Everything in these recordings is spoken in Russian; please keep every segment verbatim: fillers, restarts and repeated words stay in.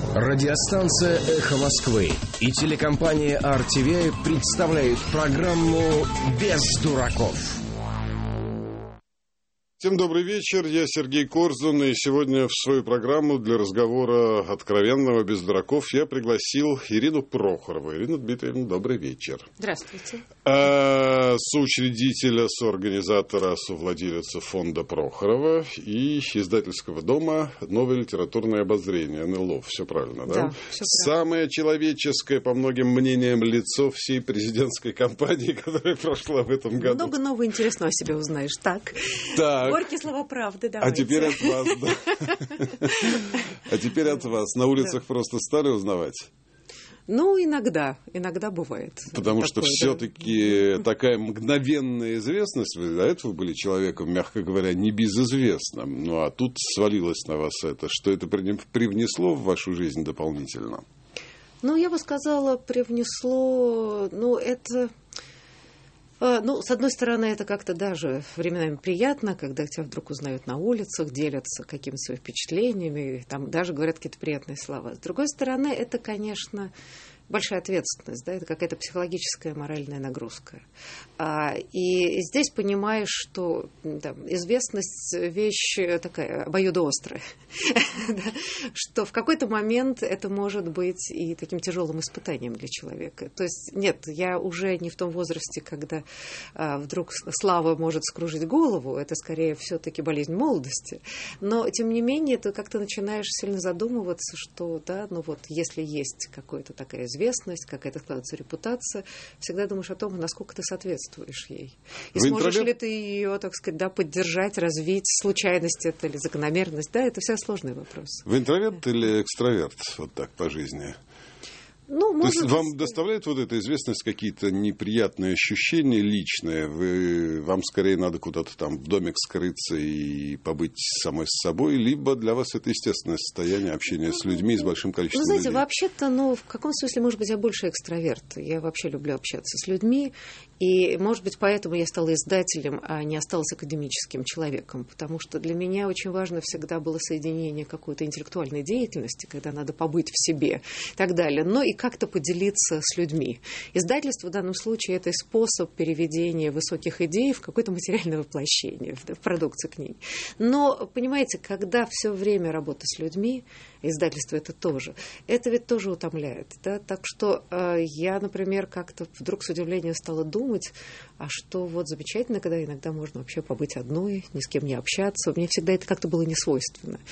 Радиостанция «Эхо Москвы» и телекомпания ар ти ви представляют программу «Без дураков». Всем добрый вечер, я Сергей Корзун, и сегодня в свою программу для разговора откровенного, без дураков, я пригласил Ирину Прохорову. Ирина Дмитриевна, добрый вечер. Здравствуйте. А, соучредителя, соорганизатора, совладелица фонда Прохорова и издательского дома «Новое литературное обозрение» эн эл о. Все правильно, да? Да, все правильно. Самое человеческое, по многим мнениям, лицо всей президентской кампании, которая прошла в этом году. Много нового интересного о себе узнаешь. Так. Так. Горькие слова правды, давайте. А теперь от вас, да. А теперь от вас. На улицах просто стали узнавать? Ну, иногда. Иногда бывает. Потому что такое, все-таки да. такая мгновенная известность, вы до этого были человеком, мягко говоря, небезызвестным. Ну, а тут свалилось на вас это. Что это привнесло в вашу жизнь дополнительно? Ну, я бы сказала, привнесло... Ну, это... Ну, с одной стороны, это как-то даже временами приятно, когда тебя вдруг узнают на улицах, делятся какими-то своими впечатлениями, там даже говорят какие-то приятные слова. С другой стороны, это, конечно, большая ответственность, да, это какая-то психологическая, моральная нагрузка. А, и здесь понимаешь, что да, известность вещь такая обоюдоострая, что в какой-то момент это может быть и таким тяжелым испытанием для человека. То есть нет, я уже не в том возрасте, когда а, вдруг слава может скружить голову, это скорее все-таки болезнь молодости, но тем не менее ты как-то начинаешь сильно задумываться, что да, ну вот если есть какая-то такая известность, известность, какая-то складывается репутация, всегда думаешь о том, насколько ты соответствуешь ей. И Вы сможешь интроверт? ли ты ее, так сказать, да, поддержать, развить, случайность это или закономерность, да, это все сложные вопросы. Вы интроверт или экстраверт, вот так по жизни? Ну, То есть быть... вам доставляет вот эта известность какие-то неприятные ощущения личные? Вы, вам скорее надо куда-то там в домик скрыться и побыть самой с собой, либо для вас это естественное состояние общения с людьми, с большим количеством людей? Ну, знаете, людей? вообще-то, ну, в каком смысле, может быть, я больше экстраверт. Я вообще люблю общаться с людьми, и, может быть, поэтому я стала издателем, а не осталась академическим человеком, потому что для меня очень важно всегда было соединение какой-то интеллектуальной деятельности, когда надо побыть в себе и так далее, но и как-то поделиться с людьми. Издательство в данном случае это способ переведения высоких идей в какое-то материальное воплощение, в продукцию книги. Но, понимаете, когда все время работа с людьми, издательство это тоже, это ведь тоже утомляет. Да? Так что э, я, например, как-то вдруг с удивлением стала думать, а что вот замечательно, когда иногда можно вообще побыть одной, ни с кем не общаться. Мне всегда это как-то было не свойственно.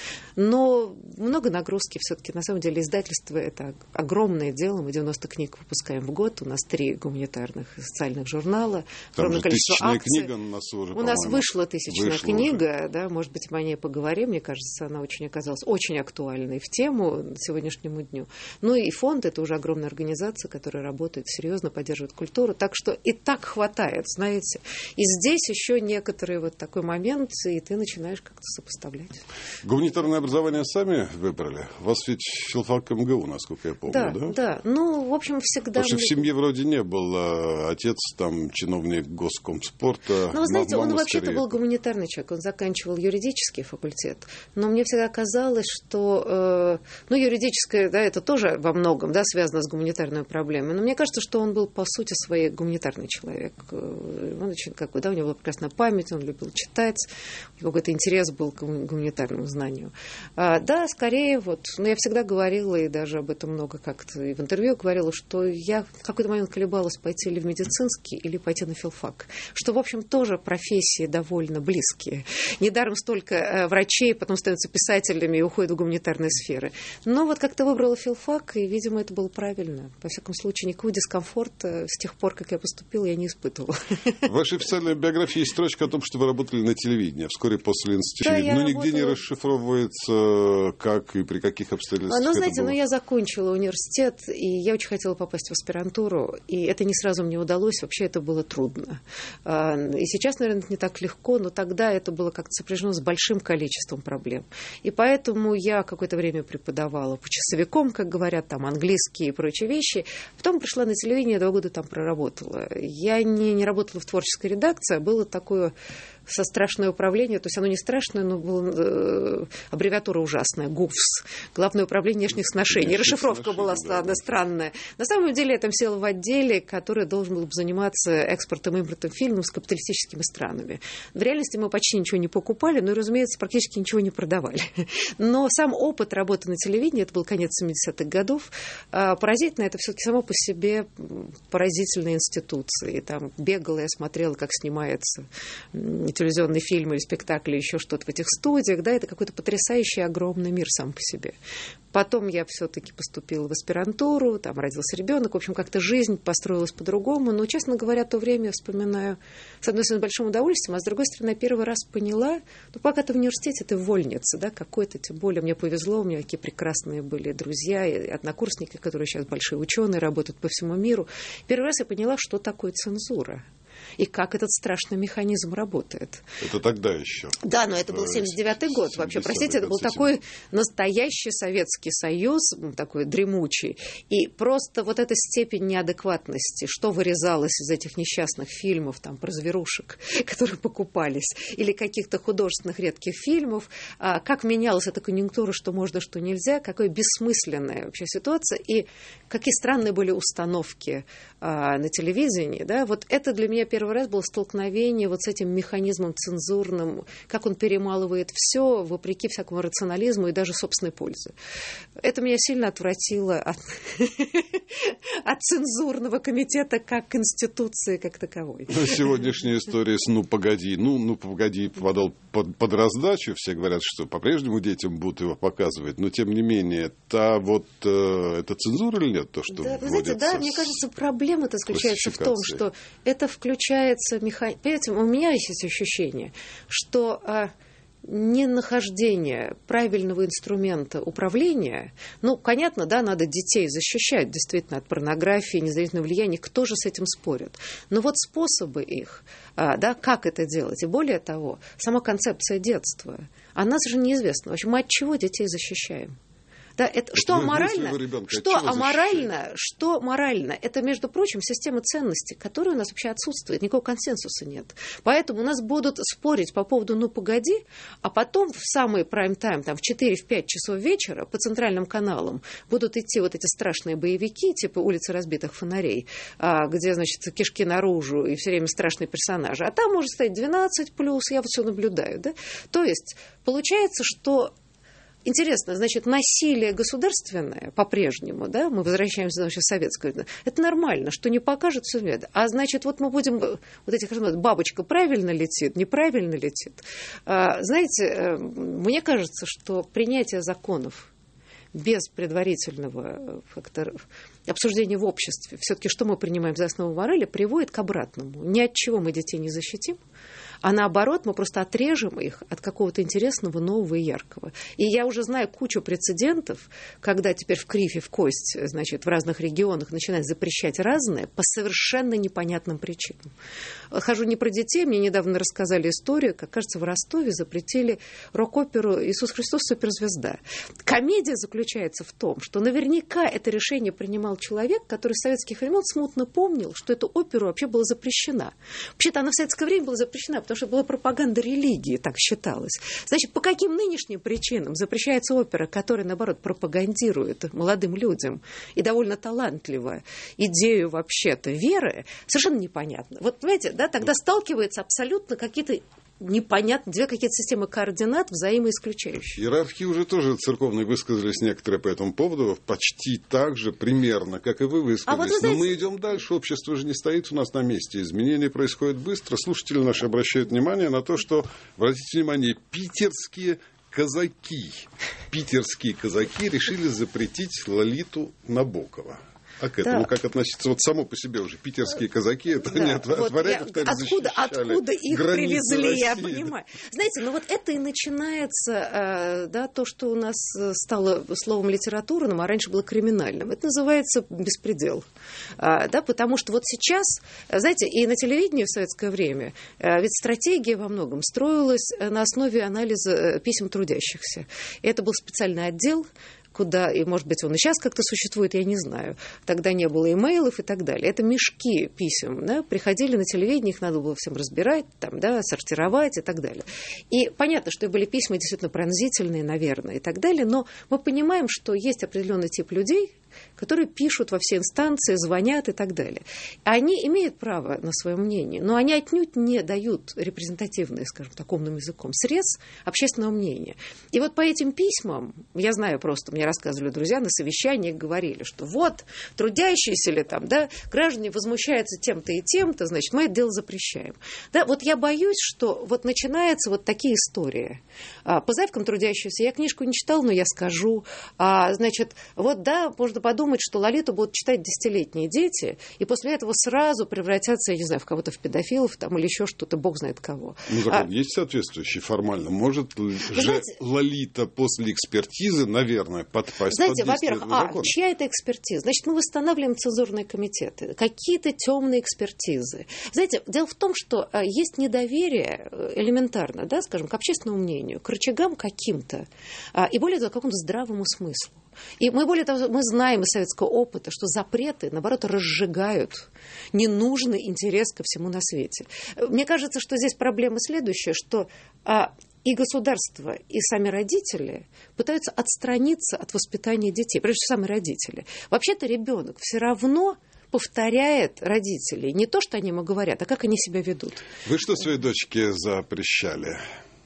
Но много нагрузки все-таки. На самом деле издательство это огромное дело. Мы девяносто книг выпускаем в год. У нас три гуманитарных и социальных журнала. Там огромное количество акций. Книга у нас уже, У нас вышла тысячная вышла книга. Уже. Да, может быть, мы о ней поговорим. Мне кажется, она очень оказалась очень актуальной в тему сегодняшнему дню. Ну и фонд это уже огромная организация, которая работает серьезно, поддерживает культуру. Так что и так хватает, знаете. И здесь еще некоторый вот такой момент, и ты начинаешь как-то сопоставлять. Гуманитарное образование сами выбрали? У вас ведь филфак эм гэ у, насколько я помню, да? Да, да. Ну, в общем, всегда... Потому что в семье вроде не было. Отец там чиновник госкомспорта. Ну, вы знаете, мама он вообще-то скорее... был гуманитарный человек. Он заканчивал юридический факультет. Но мне всегда казалось, что... Э, ну, юридическое, да, это тоже во многом, да, связано с гуманитарной проблемой. Но мне кажется, что он был, по сути, своей гуманитарный человек. Он очень, как бы, да, у него была прекрасная память, он любил читать, у него какой-то интерес был к гуманитарному знанию. А, да, скорее, вот, но я всегда говорила, и даже об этом много как-то и в интервью говорила, что я в какой-то момент колебалась, пойти или в медицинский, или пойти на филфак. Что, в общем, тоже профессии довольно близкие. Недаром столько врачей потом становятся писателями и уходят в гуманитарные сферы. Но вот как-то выбрала филфак, и, видимо, это было правильно. Во всяком случае, никакого дискомфорта с тех пор, как я поступила, я не испытывала. В вашей официальной биографии есть строчка о том, что вы работали на телевидении вскоре после института. Да, но работала... нигде не расшифровывается, как и при каких обстоятельствах. Ну, знаете, это было. ну, я закончила университет, и я очень хотела попасть в аспирантуру, и это не сразу мне удалось, вообще это было трудно. И сейчас, наверное, это не так легко, но тогда это было как-то сопряжено с большим количеством проблем. И поэтому я какое-то время преподавала по часовикам, как говорят, там, английские и прочие вещи. Потом пришла на телевидение, два года там проработала. Я не, не работала в творческой редакции, а было такое со «Страшное управление», то есть оно не страшное, но было, э, аббревиатура ужасная, ГУФС, Главное управление внешних сношений. Расшифровка была да. странная. На самом деле я там села в отделе, который должен был бы заниматься экспортом и импортом фильмов с капиталистическими странами. В реальности мы почти ничего не покупали, но, разумеется, практически ничего не продавали. Но сам опыт работы на телевидении, это был конец семидесятых годов, поразительно, это все-таки само по себе поразительные институции. Там бегала, я смотрела, как снимается телевизионный фильм или спектакль, или еще что-то в этих студиях. Да, это какой-то потрясающий огромный мир сам по себе. Потом я все-таки поступила в аспирантуру, там родился ребенок, в общем, как-то жизнь построилась по-другому. Но, честно говоря, то время я вспоминаю, с одной стороны, с большим удовольствием, а с другой стороны, я первый раз поняла, ну, пока ты в университете, ты вольница, да, какой-то, тем более, мне повезло, у меня какие прекрасные были друзья и однокурсники, которые сейчас большие ученые, работают по всему миру. Первый раз я поняла, что такое цензура. И как этот страшный механизм работает. Это тогда еще. Да, но это был семьдесят девятый год. Вообще, простите, это был такой настоящий Советский Союз, такой дремучий. И просто вот эта степень неадекватности, что вырезалось из этих несчастных фильмов там, про зверушек, которые покупались, или каких-то художественных редких фильмов, как менялась эта конъюнктура, что можно, что нельзя, какая бессмысленная вообще ситуация, и какие странные были установки на телевидении. Да? Вот это для меня первый раз было столкновение вот с этим механизмом цензурным, как он перемалывает все, вопреки всякому рационализму и даже собственной пользе. Это меня сильно отвратило от, от цензурного комитета как институции, как таковой. Ну, сегодняшняя история с «ну, погоди», ну, ну, погоди, подал под, под раздачу, все говорят, что по-прежнему детям будут его показывать, но, тем не менее, та вот, э, это цензура или нет, то, что да, вы знаете, да, мне кажется, проблема-то заключается в том, что это включается механизм. Понимаете, у меня есть ощущение, что а, ненахождение правильного инструмента управления, ну, понятно, да, надо детей защищать действительно от порнографии, независимого влияния, кто же с этим спорит. Но вот способы их, а, да, как это делать, и более того, сама концепция детства, она же неизвестна. В общем, мы от чего детей защищаем? Да, это, что аморально, что аморально, что морально, это, между прочим, система ценностей, которая у нас вообще отсутствует, никакого консенсуса нет. Поэтому у нас будут спорить по поводу «ну, погоди», а потом в самый прайм-тайм, там, в четыре-пять часов вечера по центральным каналам будут идти вот эти страшные боевики, типа «Улицы разбитых фонарей», где, значит, кишки наружу и все время страшные персонажи. А там может стоять двенадцать плюс, я вот все наблюдаю. Да? То есть получается, что... Интересно, значит, насилие государственное по-прежнему, да, мы возвращаемся в советское, это нормально, что не покажут все это. А значит, вот мы будем, вот этих, бабочка правильно летит, неправильно летит. А, знаете, мне кажется, что принятие законов без предварительного фактора, обсуждения в обществе, все-таки что мы принимаем за основу морали, приводит к обратному. Ни от чего мы детей не защитим, а наоборот, мы просто отрежем их от какого-то интересного, нового и яркого. И я уже знаю кучу прецедентов, когда теперь в кривь и в кость, значит, в разных регионах начинают запрещать разное по совершенно непонятным причинам. Хожу не про детей, мне недавно рассказали историю, как, кажется, в Ростове запретили рок-оперу «Иисус Христос суперзвезда». Комедия заключается в том, что наверняка это решение принимал человек, который с советских времен смутно помнил, что эту оперу вообще была запрещена. Вообще-то она в советское время была запрещена, потому что была пропаганда религии, так считалось. Значит, по каким нынешним причинам запрещается опера, которая, наоборот, пропагандирует молодым людям и довольно талантливо идею, вообще-то, веры, совершенно непонятно. Вот, понимаете, да, тогда сталкиваются абсолютно какие-то непонятно, две какие-то системы координат взаимоисключающие. Иерархии уже тоже церковные высказались некоторые по этому поводу, почти так же примерно, как и вы высказались. А вот вы знаете... Но мы идем дальше, общество же не стоит у нас на месте, изменения происходят быстро. Слушатели наши обращают внимание на то, что, обратите внимание, питерские казаки, питерские казаки решили запретить Лолиту Набокова. А к этому да. как относиться? Вот само по себе уже питерские казаки, это да. не от, вот от варягов, я, откуда, откуда их привезли, России. Я понимаю. Знаете, ну вот это и начинается, да, то, что у нас стало словом литературным, а раньше было криминальным. Это называется беспредел. Да, потому что вот сейчас, знаете, и на телевидении в советское время ведь стратегия во многом строилась на основе анализа писем трудящихся. И это был специальный отдел, куда, и, может быть, он и сейчас как-то существует, я не знаю. Тогда не было имейлов и так далее. Это мешки писем, да, приходили на телевидение, их надо было всем разбирать, там, да, сортировать и так далее. И понятно, что были письма действительно пронзительные, наверное, и так далее, но мы понимаем, что есть определенный тип людей, которые пишут во все инстанции, звонят и так далее. Они имеют право на свое мнение, но они отнюдь не дают репрезентативные, скажем так, умным языком, средств общественного мнения. И вот по этим письмам, я знаю просто, мне рассказывали друзья на совещаниях, говорили, что вот трудящиеся ли там, да, граждане возмущаются тем-то и тем-то, значит, мы это дело запрещаем. Да, вот я боюсь, что вот начинаются вот такие истории. По заявкам трудящихся я книжку не читала, но я скажу. А, значит, вот да, можно подумать, что Лолиту будут читать десятилетние дети, и после этого сразу превратятся, я не знаю, в кого-то в педофилов там, или еще что-то, бог знает кого. Ну, закон а... есть соответствующий формально. Может же знаете, Лолита после экспертизы, наверное, подпасть знаете, под действие во-первых, закона? А, чья это экспертиза? Значит, мы восстанавливаем цензурные комитеты, какие-то темные экспертизы. Знаете, дело в том, что есть недоверие элементарно, да, скажем, к общественному мнению, к рычагам каким-то, и более того, к какому-то здравому смыслу. И мы, более того, мы знаем из советского опыта, что запреты, наоборот, разжигают ненужный интерес ко всему на свете. Мне кажется, что здесь проблема следующая, что а, и государство, и сами родители пытаются отстраниться от воспитания детей, прежде всего сами родители. Вообще-то ребенок все равно повторяет родителей не то, что они ему говорят, а как они себя ведут. Вы что своей дочке запрещали?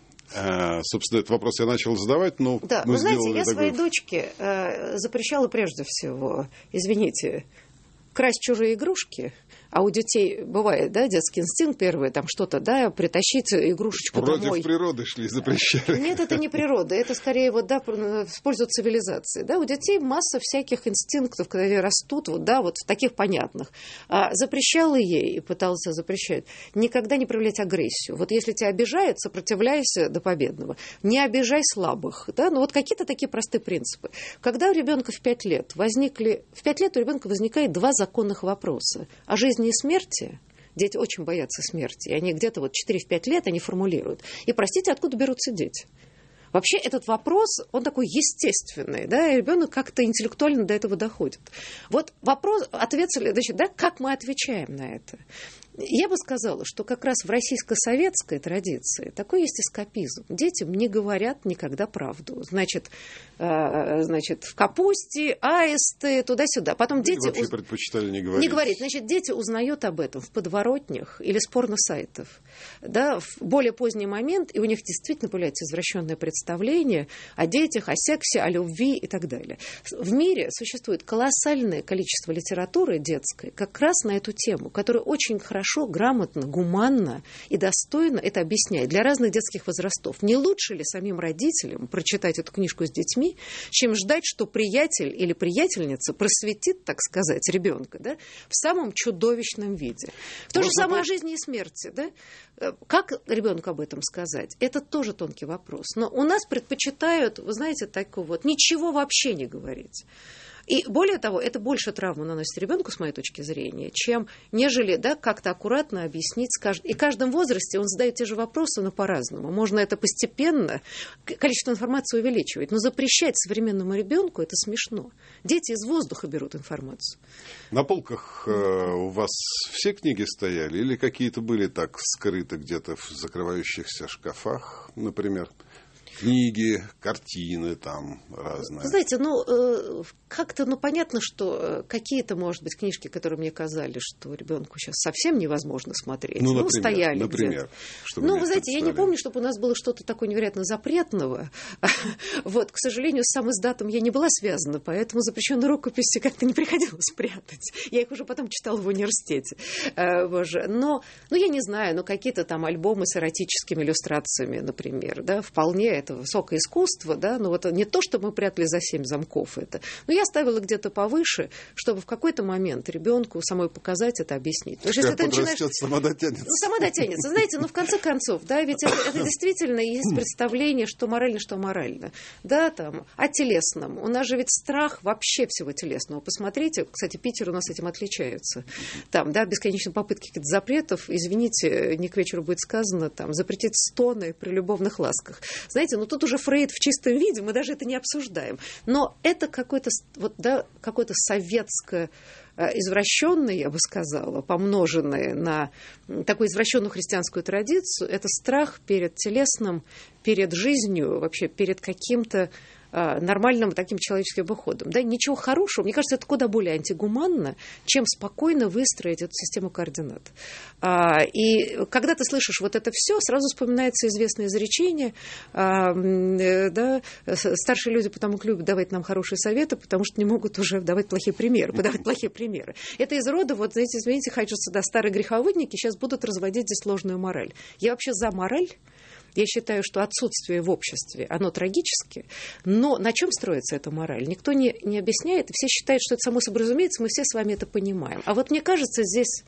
А, собственно, этот вопрос я начал задавать, но да, мы вы знаете, сделали я такой... своей дочке э, запрещала прежде всего, извините, красть чужие игрушки. А у детей бывает, да, детский инстинкт первый, там что-то, да, притащить игрушечку Против домой. Против природы шли, запрещали. Нет, это не природа, это скорее вот, да, в пользу цивилизации. Да, у детей масса всяких инстинктов, когда они растут, вот, да, вот в таких понятных. А запрещала ей и пытался запрещать никогда не проявлять агрессию. Вот если тебя обижают, сопротивляйся до победного. Не обижай слабых, да, ну вот какие-то такие простые принципы. Когда у ребенка в пять лет возникли, в пять лет у ребенка возникает два законных вопроса о жизни и смерти. Дети очень боятся смерти. И они где-то вот четыре-пять лет они формулируют. И, простите, откуда берутся дети? Вообще этот вопрос, он такой естественный, да, и ребенок как-то интеллектуально до этого доходит. Вот вопрос, ответ, значит, да, как мы отвечаем на это? Я бы сказала, что как раз в российско-советской традиции такой есть эскапизм. Детям не говорят никогда правду. Значит, э, значит в капусте, аисты, туда-сюда. Потом Или дети вообще уз... предпочитали не говорить. Не говорить. Значит, дети узнают об этом в подворотнях или с порно-сайтов. Да, в более поздний момент, и у них действительно появляется извращенное представление о детях, о сексе, о любви и так далее. В мире существует колоссальное количество литературы детской как раз на эту тему, которая очень хорошо Хорошо, грамотно, гуманно и достойно это объясняет для разных детских возрастов. Не лучше ли самим родителям прочитать эту книжку с детьми, чем ждать, что приятель или приятельница просветит, так сказать, ребенка, да, в самом чудовищном виде. В то же самое о жизни и смерти. Да? Как ребенку об этом сказать? Это тоже тонкий вопрос. Но у нас предпочитают, вы знаете, такого вот ничего вообще не говорить. И более того, это больше травму наносит ребенку, с моей точки зрения, чем нежели, да, как-то аккуратно объяснить. И в каждом возрасте он задает те же вопросы, но по-разному. Можно это постепенно, количество информации увеличивать. Но запрещать современному ребенку это смешно. Дети из воздуха берут информацию. На полках э, у вас все книги стояли или какие-то были так скрыты где-то в закрывающихся шкафах, например? Книги, картины там разные. Знаете, ну, как-то, ну, понятно, что какие-то, может быть, книжки, которые мне казались, что ребенку сейчас совсем невозможно смотреть, ну, например, ну стояли например, Ну, вы знаете, я не помню, чтобы у нас было что-то такое невероятно запретного. Вот, к сожалению, с сам издатом я не была связана, поэтому запрещенные рукописи как-то не приходилось прятать. Я их уже потом читала в университете. Боже. Но, ну, я не знаю, но какие-то там альбомы с эротическими иллюстрациями, например, да, вполне это высокое искусство, да, но вот не то, что мы прятали за семь замков это. Но я ставила где-то повыше, чтобы в какой-то момент ребенку самой показать это, объяснить. Потому что если ты начинаешь... сама дотянется. Ну, сама дотянется. Знаете, ну, в конце концов, да, ведь это, это действительно есть представление, что морально, что морально. Да, там, о телесном. У нас же ведь страх вообще всего телесного. Посмотрите, кстати, Питер у нас этим отличается. Там, да, бесконечные попытки каких-то запретов, извините, не к вечеру будет сказано, там, запретить стоны при любовных ласках. Знаете, понимаете, ну тут уже Фрейд в чистом виде, мы даже это не обсуждаем. Но это какое-то, вот, да, какое-то советское, извращенное, я бы сказала, помноженное на такую извращенную христианскую традицию, это страх перед телесным, перед жизнью, вообще перед каким-то нормальным таким человеческим выходом. Да, ничего хорошего. Мне кажется, это куда более антигуманно, чем спокойно выстроить эту систему координат. И когда ты слышишь вот это все, сразу вспоминается известное изречение. Да, старшие люди потому любят давать нам хорошие советы, потому что не могут уже давать плохие примеры, подавать плохие примеры. Это из рода, вот, знаете, извините, хочу сюда старые греховодники сейчас будут разводить здесь ложную мораль. Я вообще за мораль. Я считаю, что отсутствие в обществе, оно трагически, но на чем строится эта мораль? Никто не, не объясняет, и все считают, что это само собой разумеется, мы все с вами это понимаем. А вот мне кажется, здесь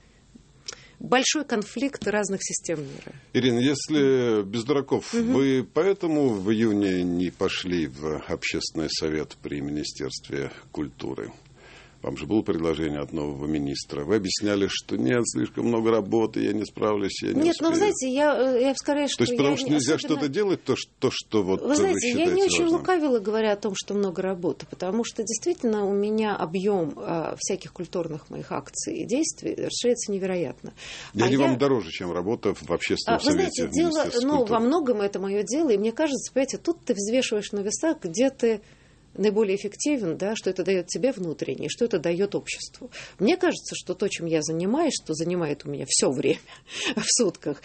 большой конфликт разных систем мира. Ирина, если без дураков, угу. вы поэтому в июне не пошли в общественный совет при Министерстве культуры? Вам же было предложение от нового министра. Вы объясняли, что нет, слишком много работы, я не справлюсь, я не Нет, успею. ну, знаете, я, я скорее, что... То есть, потому что нельзя особенно... что-то делать, то, что, что вот вы знаете, вы я не очень важным. лукавила, говоря о том, что много работы, потому что действительно у меня объем а, всяких культурных моих акций и действий расширяется невероятно. Я а не я... вам дороже, чем работа в общественном а, вы совете. Знаете, дело, ну, во многом это мое дело, и мне кажется, понимаете, тут ты взвешиваешь на весах, где ты наиболее эффективен, да, что это дает тебе внутренне, что это дает обществу. Мне кажется, что то, чем я занимаюсь, что занимает у меня все время в сутках,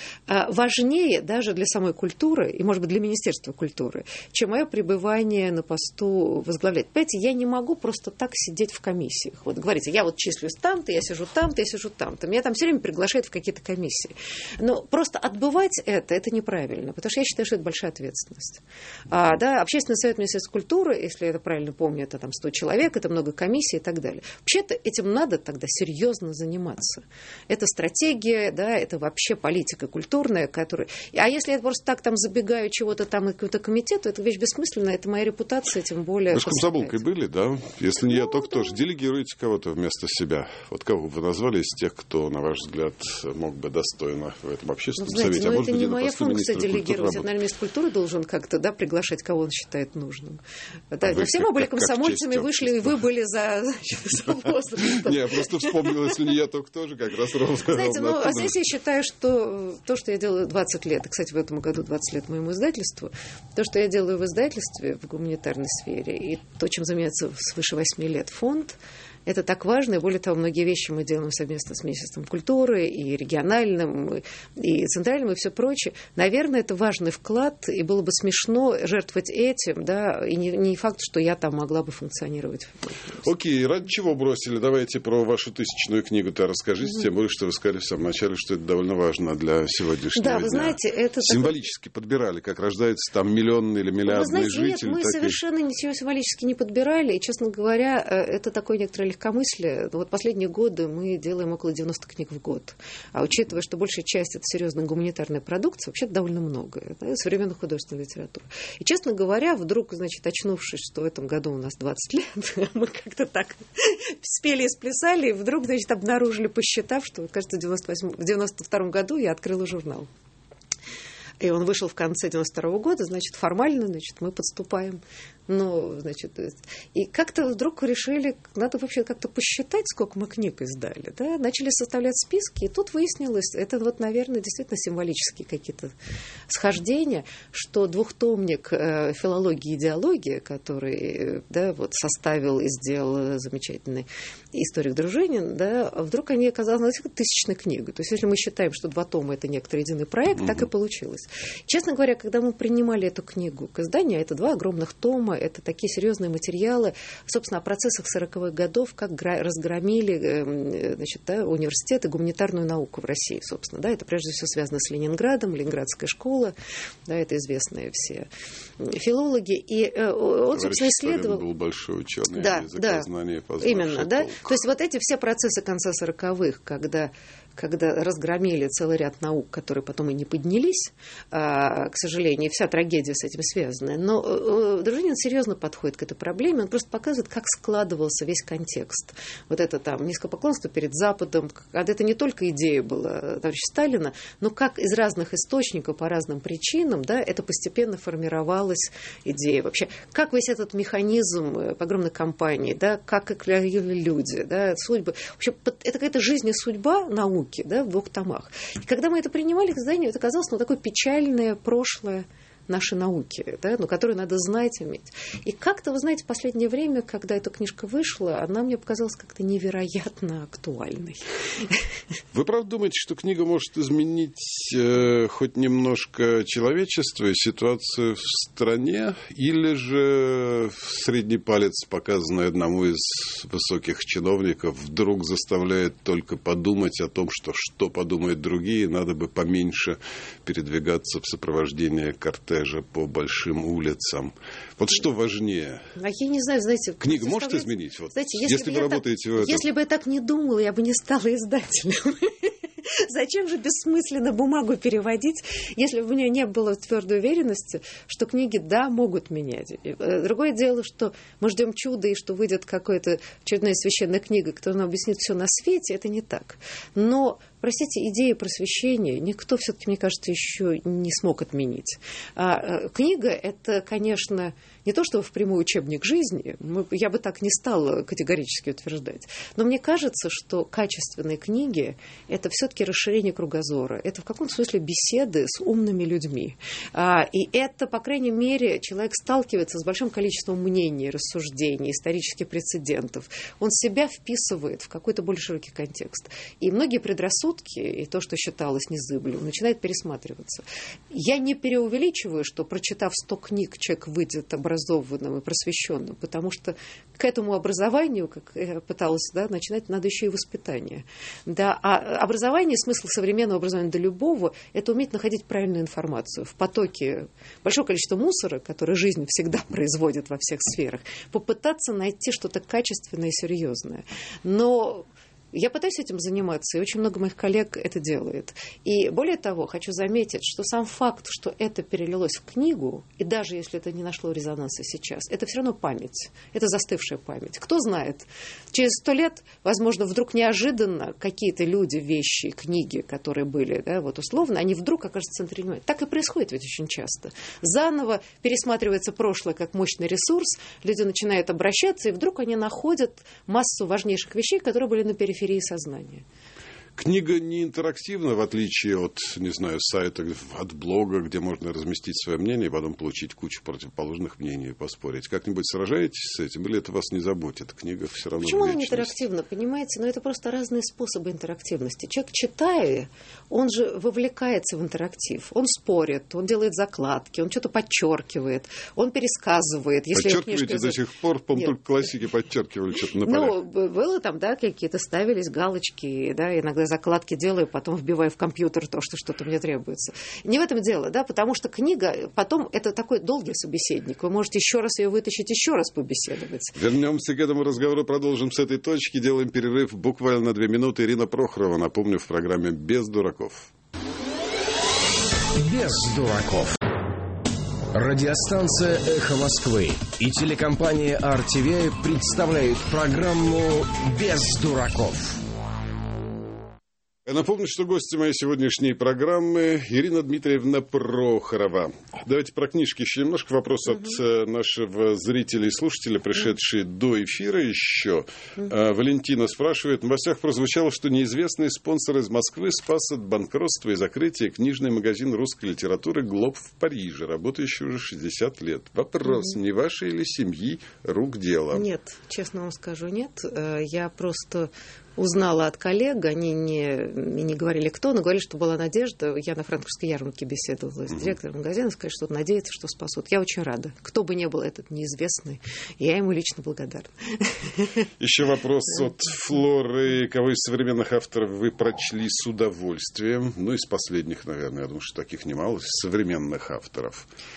важнее даже для самой культуры, и, может быть, для Министерства культуры, чем мое пребывание на посту возглавлять. Понимаете, я не могу просто так сидеть в комиссиях. Вот говорите, я вот числюсь там-то, я сижу там-то, я сижу там-то. Меня там все время приглашают в какие-то комиссии. Но просто отбывать это, это неправильно, потому что я считаю, что это большая ответственность. А, да, Общественный совет Министерства культуры, если это правильно помню, это там сто человек, это много комиссий и так далее. Вообще-то этим надо тогда серьезно заниматься. Это стратегия, да, это вообще политика культурная, которая... А если я просто так там забегаю чего-то там на какой-то комитет, то это вещь бессмысленная, это моя репутация, тем более... Вы с комсомолкой были, да? Если не ну, я, то кто же? Делегируете кого-то вместо себя? Вот кого вы назвали из тех, кто, на ваш взгляд, мог бы достойно в этом общественном ну, знаете, совете? А ну, может это быть, не моя функция делегировать. Это, наверное, министр культуры должен как-то, да, приглашать, кого он считает нужным. Да, а все мы были комсомольцами, вышли, и вы были за, за возраст. Не, я просто вспомнила, если не я, то кто же как раз ровно. Знаете, ну, а здесь я считаю, что то, что я делаю двадцать лет, и, кстати, в этом году двадцать лет моему издательству, то, что я делаю в издательстве в гуманитарной сфере, и то, чем занимается свыше восьми лет фонд, это так важно, и более того, многие вещи мы делаем совместно с Министерством культуры, и региональным, и центральным, и все прочее. Наверное, это важный вклад, и было бы смешно жертвовать этим, да, и не, не факт, что я там могла бы функционировать. Окей, ради чего бросили? Давайте про вашу тысячную книгу-то расскажите, mm-hmm. тем более, что вы сказали в самом начале, что это довольно важно для сегодняшнего да, дня. Вы знаете, это символически такой... подбирали, как рождается там миллионный или миллиардный вы знаете, житель. Нет, мы так совершенно и... ничего символически не подбирали, и, честно говоря, это такое некоторое легкомыслие. Вот последние годы мы делаем около девяноста книг в год. А учитывая, что большая часть это серьезная гуманитарная продукция, вообще довольно много. Да, современной художественной литературы. И, честно говоря, вдруг, значит, очнувшись, что в этом году у нас двадцать лет, мы как-то так спели и сплясали, и вдруг, значит, обнаружили, посчитав, что, кажется, в девяносто втором году я открыла журнал. И он вышел в конце девяносто второго года, значит, формально, значит, мы подступаем. Ну, значит, и как-то вдруг решили, надо вообще как-то посчитать, сколько мы книг издали, да, начали составлять списки, и тут выяснилось, это вот, наверное, действительно символические какие-то схождения, что двухтомник э, филологии и идеологии, который, да, вот составил и сделал замечательный историк Дружинин, да, вдруг они оказались тысячной книгой. То есть, если мы считаем, что два тома это некоторый единый проект, mm-hmm. так и получилось. Честно говоря, когда мы принимали эту книгу к изданию, это два огромных тома, это такие серьезные материалы, собственно, о процессах сороковых годов, как разгромили, значит, да, университеты, гуманитарную науку в России, собственно. Да, это прежде всего связано с Ленинградом, Ленинградская школа, да, это известные все филологи. И он, Товарищ собственно, исследовал... Сталин был большой ученый, да, языковедение, да, именно, да. То есть вот эти все процессы конца сороковых, когда когда разгромили целый ряд наук, которые потом и не поднялись, к сожалению, и вся трагедия с этим связана. Но Дружинин серьезно подходит к этой проблеме, он просто показывает, как складывался весь контекст. Вот это там низкопоклонство перед Западом, когда это не только идея была товарища Сталина, но как из разных источников по разным причинам, да, это постепенно формировалась идея. Вообще, как весь этот механизм погромной кампании, да, как эклярировали люди, да, судьбы. В общем, это какая-то жизнь и судьба науки, да, в двух томах. И когда мы это принимали к изданию, это казалось, ну, такое печальное прошлое нашей науки, да, ну, которую надо знать, иметь. И как-то, вы знаете, в последнее время, когда эта книжка вышла, она мне показалась как-то невероятно актуальной. Вы правда думаете, что книга может изменить э, хоть немножко человечество и ситуацию в стране, или же средний палец, показанный одному из высоких чиновников, вдруг заставляет только подумать о том, что что подумают другие, надо бы поменьше передвигаться в сопровождении кортежа по большим улицам. Вот что важнее? А я не знаю, знаете... Книга может изменить? Вот, знаете, если, если вы работаете так, в этом... Если бы я так не думала, я бы не стала издателем. Зачем же бессмысленно бумагу переводить, если бы у меня не было твердой уверенности, что книги, да, могут менять. Другое дело, что мы ждем чуда, и что выйдет какая-то очередная священная книга, которая нам объяснит все на свете, это не так. Но, простите, идеи просвещения никто все-таки, мне кажется, еще не смог отменить. А книга – это, конечно, не то, что впрямую учебник жизни, мы, я бы так не стала категорически утверждать, но мне кажется, что качественные книги – это все-таки расширение кругозора, это в каком-то смысле беседы с умными людьми. А, и это, по крайней мере, человек сталкивается с большим количеством мнений, рассуждений, исторических прецедентов. Он себя вписывает в какой-то более широкий контекст. И многие предрассудки, и то, что считалось незыблемым, начинает пересматриваться. Я не преувеличиваю, что, прочитав сто книг, человек выйдет образованным и просвещенным, потому что к этому образованию, как я пыталась, да, начинать, надо еще и воспитание. Да, а образование, смысл современного образования для любого, это уметь находить правильную информацию в потоке большого количества мусора, который жизнь всегда производит во всех сферах, попытаться найти что-то качественное и серьезное. Но я пытаюсь этим заниматься, и очень много моих коллег это делает. И более того, хочу заметить, что сам факт, что это перелилось в книгу, и даже если это не нашло резонанса сейчас, это все равно память, это застывшая память. Кто знает, через сто лет, возможно, вдруг неожиданно какие-то люди, вещи, книги, которые были, да, вот условно, они вдруг окажутся в центре внимания. Так и происходит ведь очень часто. Заново пересматривается прошлое как мощный ресурс, люди начинают обращаться, и вдруг они находят массу важнейших вещей, которые были на периферии сознания. Книга не интерактивна, в отличие от, не знаю, сайта, от блога, где можно разместить свое мнение и потом получить кучу противоположных мнений и поспорить. Как-нибудь сражаетесь с этим, или это вас не заботит? Книга все равно Почему в она не вечность. интерактивна, понимаете? Но это просто разные способы интерактивности. Человек, читая, он же вовлекается в интерактив. Он спорит, он делает закладки, он что-то подчеркивает, он пересказывает. Если Подчеркиваете книжка... до сих пор? По-моему, только классики подчеркивали что-то на полях. Ну, было там, да, какие-то ставились галочки, да, иногда закладки делаю, потом вбиваю в компьютер то, что что-то мне требуется. Не в этом дело, да, потому что книга потом это такой долгий собеседник. Вы можете еще раз ее вытащить, еще раз побеседовать. Вернемся к этому разговору, продолжим с этой точки. Делаем перерыв буквально на две минуты. Ирина Прохорова, напомню, в программе «Без дураков». Без дураков. Радиостанция «Эхо Москвы» и телекомпания ар ти ви представляют программу «Без дураков». Я напомню, что гости моей сегодняшней программы Ирина Дмитриевна Прохорова. Давайте про книжки еще немножко. Вопрос uh-huh. от нашего зрителя и слушателя, пришедший uh-huh. до эфира еще. Uh-huh. Валентина спрашивает. В новостях прозвучало, что неизвестный спонсор из Москвы спас от банкротства и закрытия книжный магазин русской литературы «Глоб» в Париже, работающий уже шестьдесят лет. Вопрос, uh-huh. не вашей или семьи рук дело? Нет, честно вам скажу, нет. Я просто... узнала от коллег, они не, не говорили кто, но говорили, что была надежда. Я на Франкфуртской ярмарке беседовала с директором магазина, сказали, что надеется, что спасут. Я очень рада. Кто бы ни был этот неизвестный, я ему лично благодарна. Еще вопрос от Флоры. Кого из современных авторов вы прочли с удовольствием? Ну, из последних, наверное. Я думаю, что таких немало. Современных авторов.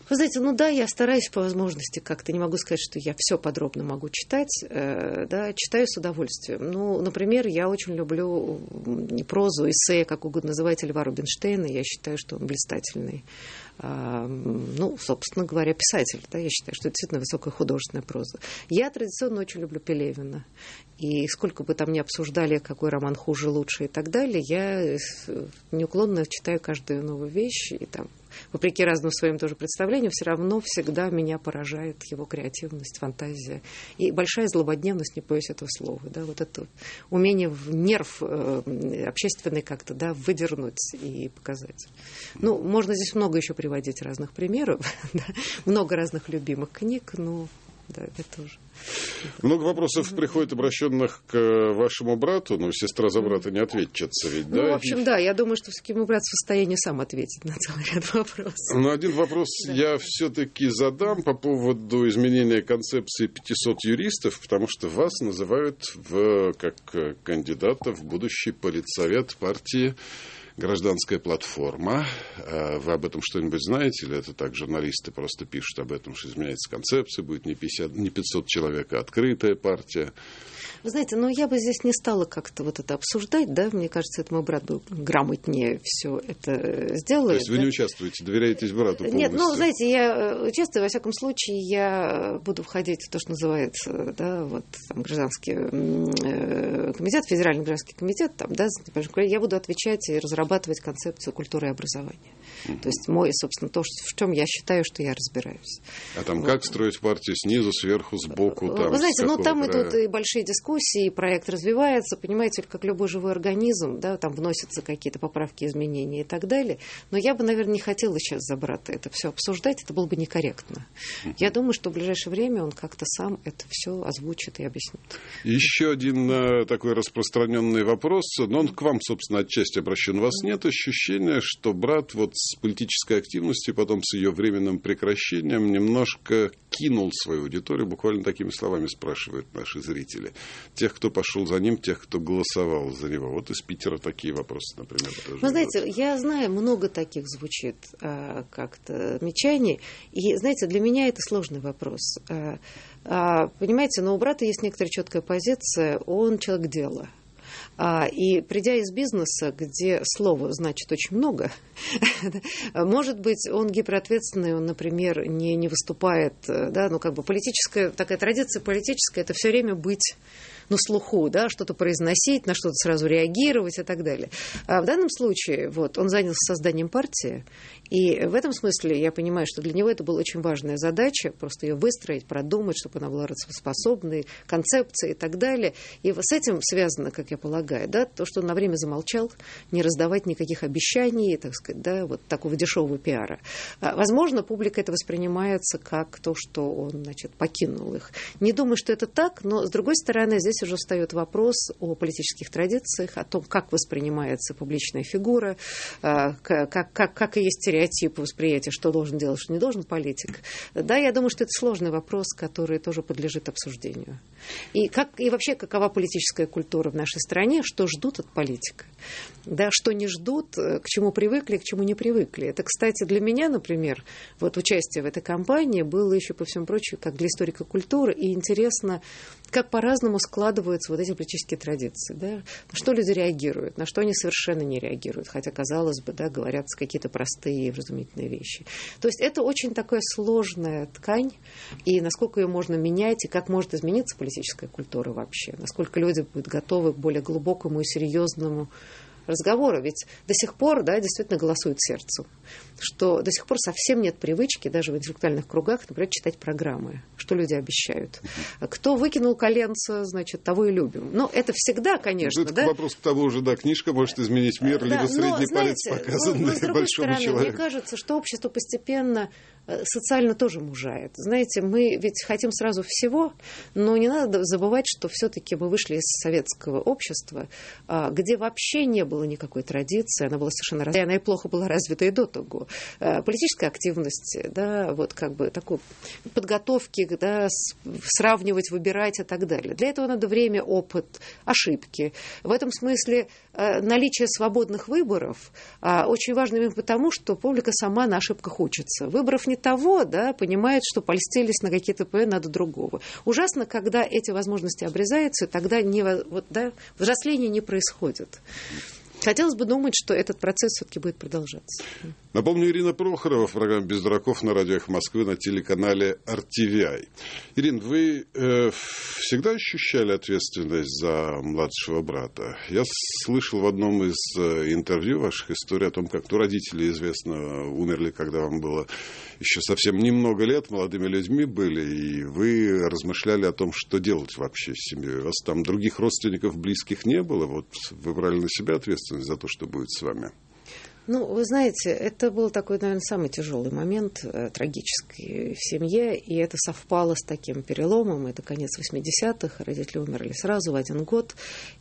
Вы знаете, ну да, я стараюсь по возможности как-то, не могу сказать, что я все подробно могу читать, э, да, читаю с удовольствием. Ну, например, я очень люблю не прозу, эссе, как угодно называйте, Льва Рубинштейна, я считаю, что он блистательный. А, ну, собственно говоря, писатель, да, я считаю, что это действительно высокая художественная проза. Я традиционно очень люблю Пелевина. И сколько бы там ни обсуждали, какой роман хуже, лучше и так далее, я неуклонно читаю каждую новую вещь, и там, вопреки разным своим тоже представлениям, все равно всегда меня поражает его креативность, фантазия и большая злободневность, не боюсь этого слова, да, вот это умение в нерв э, общественный как-то, да, выдернуть и показать. Ну, можно здесь много еще приводить разных примеров, да, много разных любимых книг, но да, это уже. Много вопросов приходит, обращенных к вашему брату, но сестра за брата не ответчица ведь, да? Ну, в общем, да, я думаю, что все-таки мой брат в состоянии сам ответить на целый ряд вопросов. Но один вопрос да. я все-таки задам по поводу изменения концепции пятисот юристов, потому что вас называют в, как кандидата в будущий политсовет партии «Гражданская платформа». Вы об этом что-нибудь знаете? Или это так журналисты просто пишут об этом, что изменяется концепция, будет не, пятьдесят, не пятьсот человек, а открытая партия? Вы знаете, ну я бы здесь не стала как-то вот это обсуждать, да, мне кажется, это мой брат бы грамотнее все это сделал. То есть вы да? не участвуете, доверяетесь брату полностью? Нет, ну, знаете, я участвую, во всяком случае, я буду входить в то, что называется, да, вот там гражданский комитет, федеральный гражданский комитет, там, да, я буду отвечать и разрабатывать концепцию культуры и образования. Uh-huh. То есть мой, собственно, то, в чем я считаю, что я разбираюсь. А там вот. Как строить партию снизу, сверху, сбоку? Там, вы знаете, ну там края? идут и большие дискуссии, проект развивается, понимаете, как любой живой организм, да, там вносятся какие-то поправки, изменения и так далее. Но я бы, наверное, не хотела сейчас за брата это все обсуждать, это было бы некорректно. Uh-huh. Я думаю, что в ближайшее время он как-то сам это все озвучит и объяснит. Еще один uh, такой распространенный вопрос, но он к вам, собственно, отчасти обращен. У вас uh-huh. нет ощущения, что брат вот с политической активностью, потом с ее временным прекращением немножко кинул свою аудиторию, буквально такими словами спрашивают наши зрители. Тех, кто пошел за ним, тех, кто голосовал за него. Вот из Питера такие вопросы, например. Тоже Вы знаете, идут. я знаю, много таких звучит а, как-то замечаний. И, знаете, для меня это сложный вопрос. А, а, понимаете, но у брата есть некоторая четкая позиция. Он человек дела. И придя из бизнеса, где слово значит очень много, может быть, он гиперответственный, он, например, не, не выступает, да, ну, как бы политическая, такая традиция политическая, это все время быть на слуху, да, что-то произносить, на что-то сразу реагировать и так далее. А в данном случае вот, он занялся созданием партии, и в этом смысле я понимаю, что для него это была очень важная задача, просто ее выстроить, продумать, чтобы она была работоспособной, концепция и так далее. И с этим связано, как я полагаю, да, то, что он на время замолчал, не раздавать никаких обещаний, так сказать, да, вот такого дешевого пиара. Возможно, публика это воспринимается как то, что он, значит, покинул их. Не думаю, что это так, но, с другой стороны, здесь уже встает вопрос о политических традициях, о том, как воспринимается публичная фигура, как, как, как и есть стереотипы восприятия, что должен делать, что не должен политик. Да, я думаю, что это сложный вопрос, который тоже подлежит обсуждению. И, как, и вообще, какова политическая культура в нашей стране, что ждут от политика, да, что не ждут, к чему привыкли, к чему не привыкли. Это, кстати, для меня, например, вот участие в этой кампании было еще, по всему прочему, как для историка культуры, и интересно, как по-разному складываются вот эти политические традиции, да? На что люди реагируют, на что они совершенно не реагируют, хотя, казалось бы, да, говорят какие-то простые и вразумительные вещи. То есть это очень такая сложная ткань, и насколько ее можно менять, и как может измениться политическая культура вообще, насколько люди будут готовы к более глубокому и серьезному разговора. Ведь до сих пор, да, действительно голосуют сердцем. Что до сих пор совсем нет привычки, даже в интеллектуальных кругах, например, читать программы, что люди обещают. Кто выкинул коленца, значит, того и любим. Но это всегда, конечно, это да. Вопрос к тому же, да, книжка может изменить мир, да, либо средний но, палец знаете, показан но, но, с другой большому стороны, человеку. Мне кажется, что общество постепенно социально тоже мужает. Знаете, мы ведь хотим сразу всего, но не надо забывать, что все-таки мы вышли из советского общества, где вообще не было никакой традиции, она была совершенно развита, она и плохо была развита и до того. политической активности, да, вот как бы такой подготовки, да, сравнивать, выбирать и так далее. Для этого надо время, опыт, ошибки. В этом смысле наличие свободных выборов очень важно именно потому, что публика сама на ошибках учится. Выборов не того, да, понимает, что польстились на какие-то ПН, надо другого. Ужасно, когда эти возможности обрезаются, тогда не, вот, да, взросление не происходит. Хотелось бы думать, что этот процесс все-таки будет продолжаться. Напомню, Ирина Прохорова в программе «Без дураков» на радио «Эхо Москвы» на телеканале эр ти ви ай. Ирина, вы э, всегда ощущали ответственность за младшего брата? Я слышал в одном из э, интервью ваших историй о том, как ну, родители, известно, умерли, когда вам было еще совсем немного лет, молодыми людьми были, и вы размышляли о том, что делать вообще с семьей. У вас там других родственников близких не было, вот вы брали на себя ответственность за то, что будет с вами? Ну, вы знаете, это был такой, наверное, самый тяжелый момент, э, трагический в семье, и это совпало с таким переломом. Это конец восьмидесятых, родители умерли сразу в один год,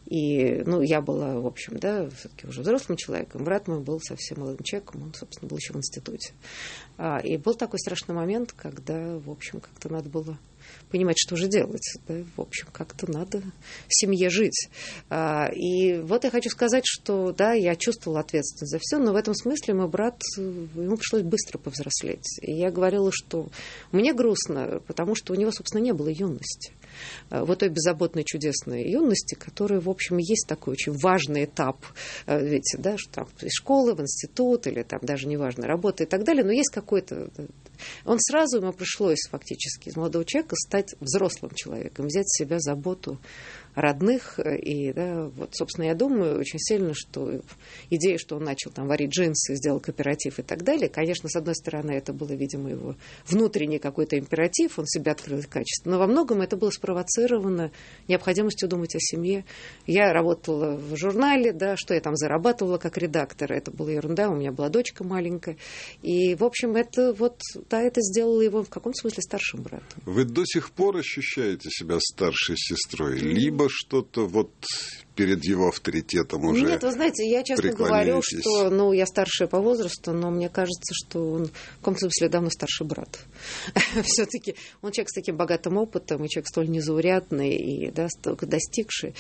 и, ну, я была, в общем, да, все-таки уже взрослым человеком, брат мой был совсем молодым человеком, он, собственно, был еще в институте. А, и был такой страшный момент, когда, в общем, как-то надо было понимать, что же делать. Да? В общем, как-то надо в семье жить. А, и вот я хочу сказать, что, да, я чувствовала ответственность за все, но в этом смысле мой брат, ему пришлось быстро повзрослеть. И я говорила, что мне грустно, потому что у него, собственно, не было юности. Вот той беззаботной, чудесной юности, которая, в общем, есть такой очень важный этап, видите, да, что там из школы в институт или там даже неважно, работа и так далее, но есть какой-то... Он сразу, ему пришлось фактически из молодого человека стать взрослым человеком, взять в себя заботу родных. И, да, вот, собственно, я думаю очень сильно, что идея, что он начал там варить джинсы, сделал кооператив и так далее, конечно, с одной стороны, это было, видимо, его внутренний какой-то императив, он себя открыл качество, но во многом это было спровоцировано необходимостью думать о семье. Я работала в журнале, да, что я там зарабатывала как редактор, это была ерунда, у меня была дочка маленькая, и, в общем, это вот, да, это сделало его в каком-то смысле старшим братом. Вы до сих пор ощущаете себя старшей сестрой, либо что-то вот перед его авторитетом уже? Нет, вы знаете, я честно говорю, что, ну, я старшая по возрасту, но мне кажется, что он в каком-то смысле давно старший брат. Все-таки он человек с таким богатым опытом, и человек столь незаурядный, и, да, достигший.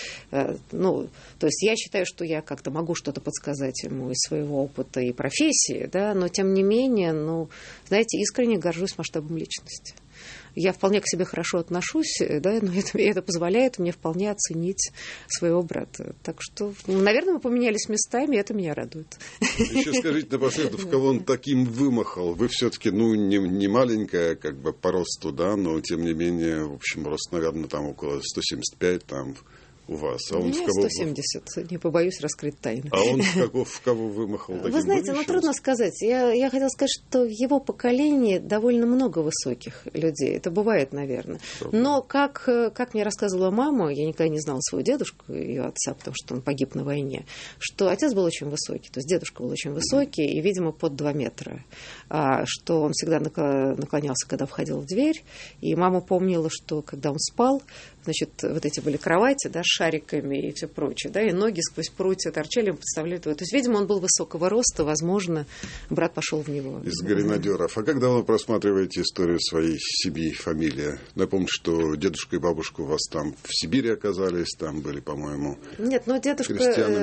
Ну, то есть я считаю, что я как-то могу что-то подсказать ему из своего опыта и профессии, да, но тем не менее, ну, знаете, искренне горжусь масштабом личности. Я вполне к себе хорошо отношусь, да, но это, это позволяет мне вполне оценить своего брата. Так что, наверное, мы поменялись местами, и это меня радует. Еще скажите напоследок, в кого он таким вымахал? Вы все-таки, ну, не, не маленькая, как бы, по росту, да, но, тем не менее, в общем, рост, наверное, там около сто семьдесят пять, там, у вас. А он в кого... сто семьдесят, не побоюсь раскрыть тайну. А он в кого, в кого вымахал таким? Вы знаете, ну трудно сказать. Я, я хотела сказать, что в его поколении довольно много высоких людей. Это бывает, наверное. Но, как, как мне рассказывала мама, я никогда не знала своего дедушку, ее отца, потому что он погиб на войне, что отец был очень высокий, то есть дедушка был очень высокий, и, видимо, под два метра. А, что он всегда наклонялся, когда входил в дверь. И мама помнила, что когда он спал, значит, вот эти были кровати, да, с шариками и все прочее, да, и ноги сквозь прутья торчали, им представляли. То есть, видимо, он был высокого роста, возможно, брат пошел в него. Из гренадеров. А когда вы просматриваете историю своей семьи, фамилии? Напомню, что дедушка и бабушка у вас там в Сибири оказались, там были, по-моему, нет, ну, дедушка,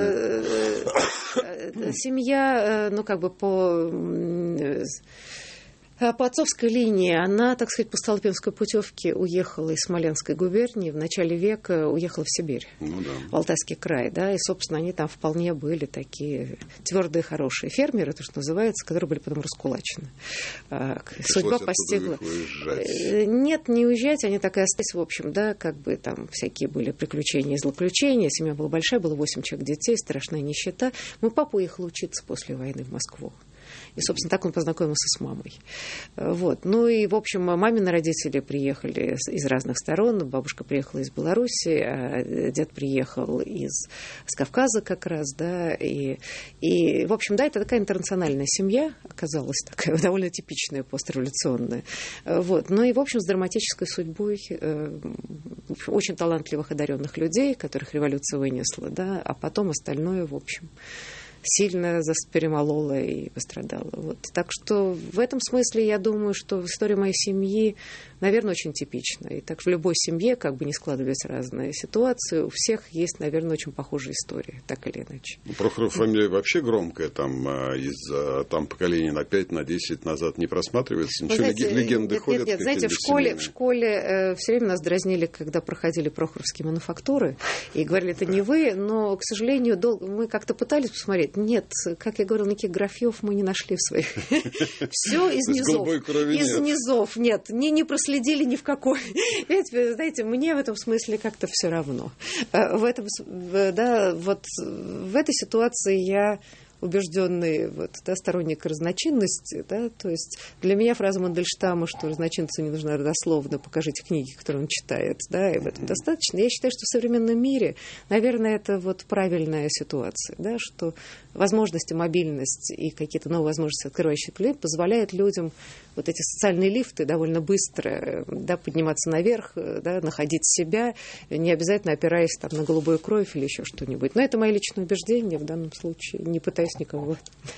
семья, ну, как бы по... По отцовской линии она, так сказать, по Столыпинской путевке уехала из Смоленской губернии, в начале века уехала в Сибирь, ну, да. в Алтайский край, да, и, собственно, они там вполне были такие твердые, хорошие фермеры, то, что называется, которые были потом раскулачены. Пришлось Судьба постигла. Нет, не уезжать, они так и остались, в общем, да, как бы там всякие были приключения и злоключения, семья была большая, было восемь человек детей, страшная нищета. Мой папа уехал учиться после войны в Москву. И, собственно, так он познакомился с мамой. Вот. Ну и, в общем, мамины родители приехали из разных сторон. Бабушка приехала из Беларуси, а дед приехал из с Кавказа как раз, да. И, и, в общем, да, это такая интернациональная семья оказалась, такая довольно типичная, постреволюционная. Вот. Ну и, в общем, с драматической судьбой э, очень талантливых, одаренных людей, которых революция вынесла, да, а потом остальное, в общем... сильно перемолола и пострадала. Вот. Так что в этом смысле я думаю, что история моей семьи, наверное, очень типична. И так в любой семье, как бы ни складывались разные ситуации, у всех есть, наверное, очень похожие истории, так или иначе. Прохоров фамилия вообще громкая, там из там поколения на пять, на десять назад не просматривается. Ничего, знаете, легенды нет, ходят. Нет, нет, знаете, в школе, в школе э, все время нас дразнили, когда проходили прохоровские мануфактуры, и говорили, это не вы, но, к сожалению, долго мы как-то пытались посмотреть. Нет, как я говорила, никаких графьев мы не нашли в своих. Все из низов. Из низов, нет, не проследили ни в какой. Знаете, мне в этом смысле как-то все равно. В этом, да, вот в этой ситуации я убежденный вот, да, сторонник разночинности, да, то есть для меня фраза Мандельштама, что разночинцу не нужна родословно, покажите книги, которые он читает, да, и в этом достаточно. Я считаю, что в современном мире, наверное, это вот правильная ситуация, да, что возможности, мобильность и какие-то новые возможности, открывающие клей, позволяют людям вот эти социальные лифты довольно быстро, да, подниматься наверх, да, находить себя, не обязательно опираясь там, на голубую кровь или еще что-нибудь. Но это мое личное убеждение в данном случае, не пытаюсь никого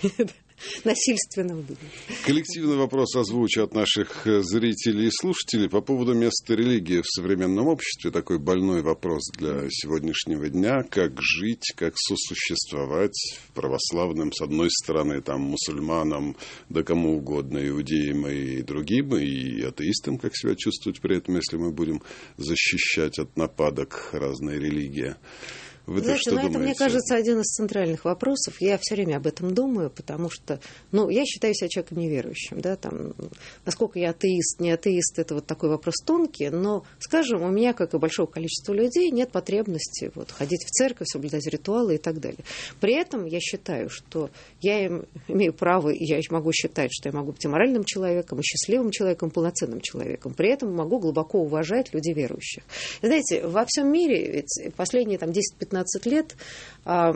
насильственно выдвинуть. Коллективный вопрос озвучу от наших зрителей и слушателей по поводу места религии в современном обществе. Такой больной вопрос для сегодняшнего дня. Как жить, как сосуществовать православным, с одной стороны, там, мусульманам, да кому угодно, иудеям и другим, и атеистам, как себя чувствовать при этом, если мы будем защищать от нападок разные религии. Вы Знаете, что но думаете? Это, мне кажется, один из центральных вопросов. Я все время об этом думаю, потому что, ну, я считаю себя человеком неверующим, да, там, насколько я атеист, не атеист, это вот такой вопрос тонкий, но, скажем, у меня, как и большого количества людей, нет потребности вот, ходить в церковь, соблюдать ритуалы и так далее. При этом я считаю, что я имею право, и я могу считать, что я могу быть и моральным человеком, и счастливым человеком, и полноценным человеком. При этом могу глубоко уважать людей верующих. И, знаете, во всем мире, ведь последние там десять-пятнадцать лет, а,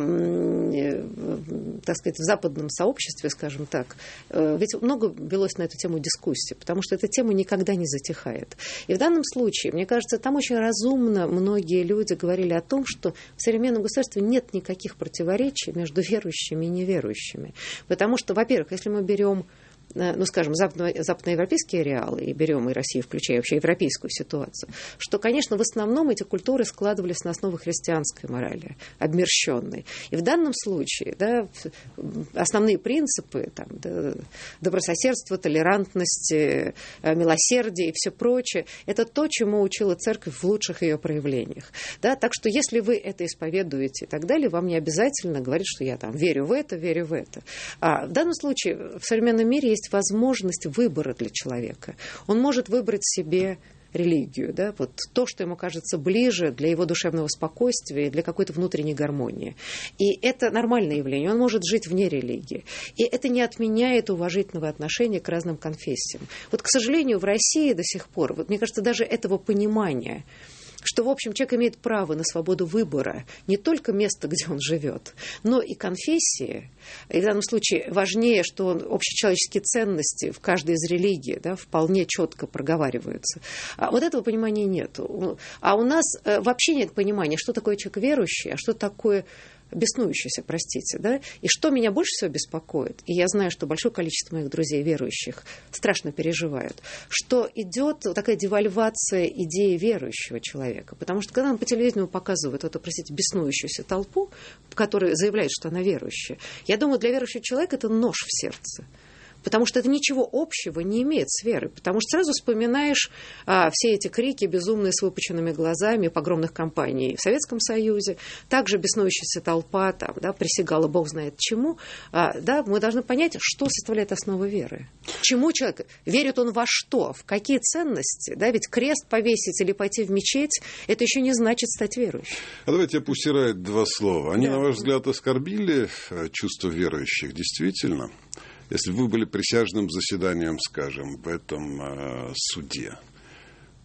так сказать, в западном сообществе, скажем так, ведь много велось на эту тему дискуссий, потому что эта тема никогда не затихает. И в данном случае, мне кажется, там очень разумно многие люди говорили о том, что в современном государстве нет никаких противоречий между верующими и неверующими. Потому что, во-первых, если мы берем, ну, скажем, западно, западноевропейские реалы, и берем и Россию, включая вообще европейскую ситуацию, что, конечно, в основном эти культуры складывались на основе христианской морали, обмерщенной. И в данном случае, да, основные принципы, там, да, добрососедство, толерантность, милосердие и все прочее, это то, чему учила церковь в лучших ее проявлениях. Да? Так что, если вы это исповедуете и так далее, вам не обязательно говорить, что я там верю в это, верю в это. А в данном случае в современном мире есть возможность выбора для человека. Он может выбрать себе религию, да, вот то, что ему кажется ближе для его душевного спокойствия, для какой-то внутренней гармонии. И это нормальное явление. Он может жить вне религии. И это не отменяет уважительного отношения к разным конфессиям. Вот, к сожалению, в России до сих пор, вот, мне кажется, даже этого понимания, что, в общем, человек имеет право на свободу выбора не только места, где он живет, но и конфессии. И в данном случае важнее, что он, общечеловеческие ценности в каждой из религий, да, вполне четко проговариваются. А вот этого понимания нет. А у нас вообще нет понимания, что такое человек верующий, а что такое беснующийся, простите, да, и что меня больше всего беспокоит, и я знаю, что большое количество моих друзей верующих страшно переживают, что идет такая девальвация идеи верующего человека, потому что когда нам по телевидению показывают эту, простите, беснующуюся толпу, которая заявляет, что она верующая, я думаю, для верующего человека это нож в сердце. Потому что это ничего общего не имеет с верой. Потому что сразу вспоминаешь а, все эти крики, безумные с выпученными глазами погромных кампаний в Советском Союзе. Также беснующаяся толпа там, да, присягала бог знает чему. А, да, мы должны понять, что составляет основу веры. Чему человек? Верит он во что? В какие ценности? Да, ведь крест повесить или пойти в мечеть, это еще не значит стать верующим. А давайте опустирать два слова. Они, да. на ваш взгляд, оскорбили чувства верующих? Действительно? Если бы вы были присяжным заседанием, скажем, в этом э, суде,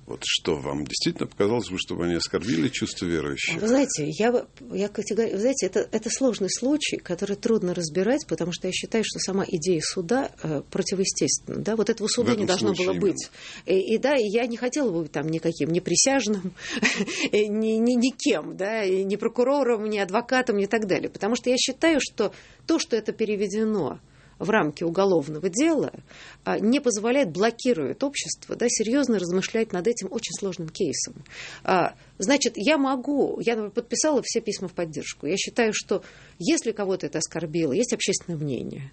Вот что, вам действительно показалось бы, чтобы они оскорбили чувства верующих? Вы знаете, я, я категорически... Вы знаете, это, это сложный случай, который трудно разбирать, потому что я считаю, что сама идея суда э, противоестественна. Да? Вот этого суда не должно было именно быть. И, и да, и я не хотела бы быть там никаким, ни присяжным, ни, ни, никем, да, и ни прокурором, ни адвокатом, ни так далее. Потому что я считаю, что то, что это переведено в рамки уголовного дела, не позволяет, блокирует общество, да, серьезно размышлять над этим очень сложным кейсом. Значит, я могу, я, например, подписала все письма в поддержку. Я считаю, что если кого-то это оскорбило, есть общественное мнение,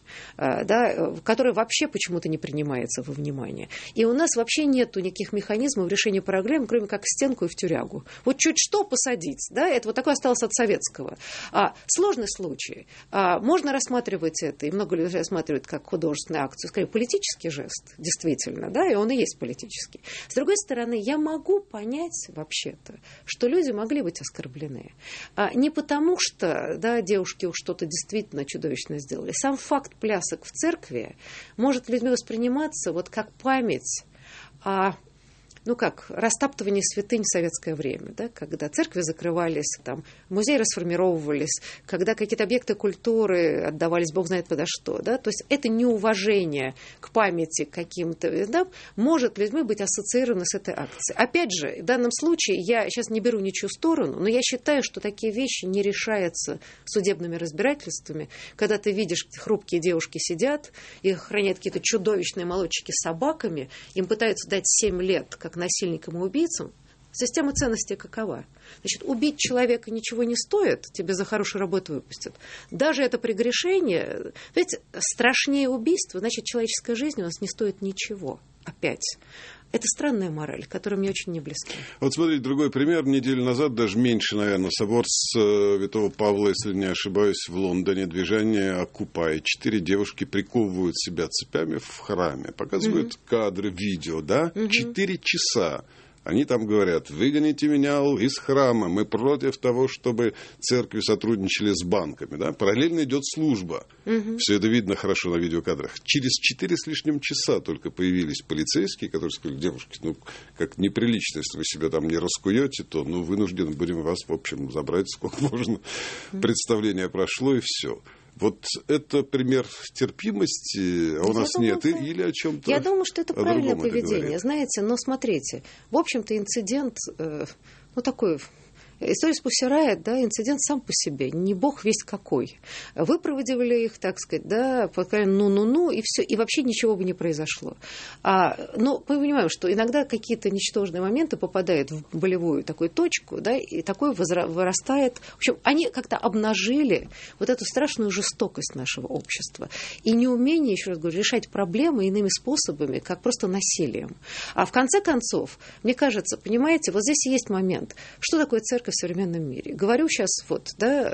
да, которое вообще почему-то не принимается во внимание. И у нас вообще нет никаких механизмов решения проблем, кроме как в стенку и в тюрягу. Вот чуть что посадить, да, это вот такое осталось от советского. А, сложный случай. А, можно рассматривать это, и много людей рассматривают как художественную акцию, скорее политический жест, действительно, да, и он и есть политический. С другой стороны, я могу понять вообще-то, что люди могли быть оскорблены. А не потому, что, да, девушки уж что-то действительно чудовищно сделали. Сам факт плясок в церкви может людьми восприниматься вот как память о, ну как, растаптывание святынь в советское время, да, когда церкви закрывались, там, музеи расформировывались, когда какие-то объекты культуры отдавались бог знает подо что. Да, то есть это неуважение к памяти каким-то, да, может людьми быть ассоциировано с этой акцией. Опять же, в данном случае я сейчас не беру ничью сторону, но я считаю, что такие вещи не решаются судебными разбирательствами, когда ты видишь, хрупкие девушки сидят, их охраняют какие-то чудовищные молодчики с собаками, им пытаются дать семь лет, как насильникам и убийцам. Система ценностей какова? Значит, убить человека ничего не стоит, тебе за хорошую работу выпустят. Даже это прегрешение, ведь страшнее убийства, значит, человеческая жизнь у нас не стоит ничего. Опять. Это странная мораль, которая мне очень не близка. Вот смотрите, другой пример. Неделю назад, даже меньше, наверное, собор Святого Павла, если не ошибаюсь, в Лондоне, движение «Окупай». Четыре девушки приковывают себя цепями в храме. Показывают mm-hmm. кадры, видео, да? Четыре mm-hmm. часа. Они там говорят: выгоните меня из храма, мы против того, чтобы церкви сотрудничали с банками. Да? Параллельно идет служба. Угу. Все это видно хорошо на видеокадрах. Через четыре с лишним часа только появились полицейские, которые сказали: девушки, ну, как неприлично, если вы себя там не раскуете, то ну, вынуждены будем вас, в общем, забрать сколько можно. Угу. Представление прошло, и все. Вот это пример терпимости, а у я нас думаю, нет, это... или о чем-то. Я думаю, что это правильное поведение, знаете, но смотрите, в общем-то инцидент, э, ну такой... История с Pussy Riot, да, инцидент сам по себе, не бог весть какой. Выпроводили их, так сказать, да, пока ну-ну-ну, и все, и вообще ничего бы не произошло. А, но мы понимаем, что иногда какие-то ничтожные моменты попадают в болевую такую точку, да, и такое возра- вырастает. В общем, они как-то обнажили вот эту страшную жестокость нашего общества и неумение, еще раз говорю, решать проблемы иными способами, как просто насилием. А в конце концов, мне кажется, понимаете, вот здесь и есть момент, что такое церковь в современном мире. Говорю сейчас вот, да,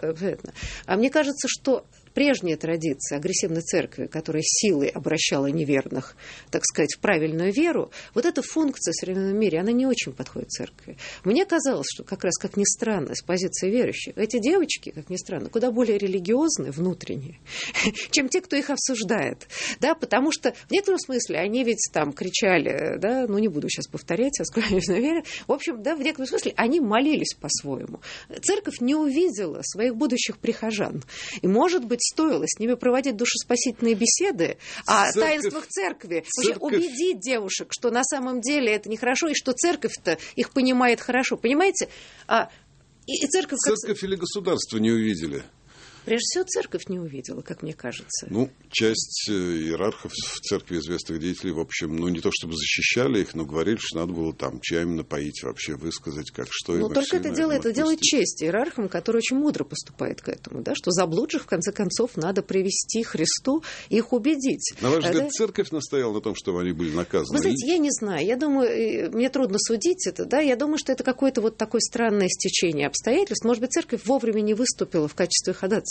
а мне кажется, что прежняя традиция агрессивной церкви, которая силой обращала неверных, так сказать, в правильную веру, вот эта функция в современном мире, она не очень подходит церкви. Мне казалось, что как раз, как ни странно, с позиции верующих, эти девочки, как ни странно, куда более религиозные, внутренние, чем те, кто их осуждает. Да, потому что в некотором смысле они ведь там кричали, да, ну не буду сейчас повторять, оскорбляюсь на вере, в общем, да, в некотором смысле они молились по-своему. Церковь не увидела своих будущих прихожан. И, может быть, стоило с ними проводить душеспасительные беседы о церковь, таинствах церкви. Церковь... Убедить девушек, что на самом деле это нехорошо, и что церковь-то их понимает хорошо. Понимаете? А, и, и церковь, церковь как... или государство не увидели? Прежде всего, церковь не увидела, как мне кажется. Ну, часть иерархов в церкви известных деятелей, в общем, ну, не то чтобы защищали их, но говорили, что надо было там чаем напоить, вообще высказать, как что. Но только это делает, это делает честь иерархам, которые очень мудро поступают к этому, да, что заблудших, в конце концов, надо привести Христу и их убедить. На ваш взгляд, да? Церковь настояла на том, чтобы они были наказаны? Вы знаете, я не знаю. Я думаю, мне трудно судить это, да, я думаю, что это какое-то вот такое странное стечение обстоятельств. Может быть, церковь вовремя не выступила в качестве ходатайства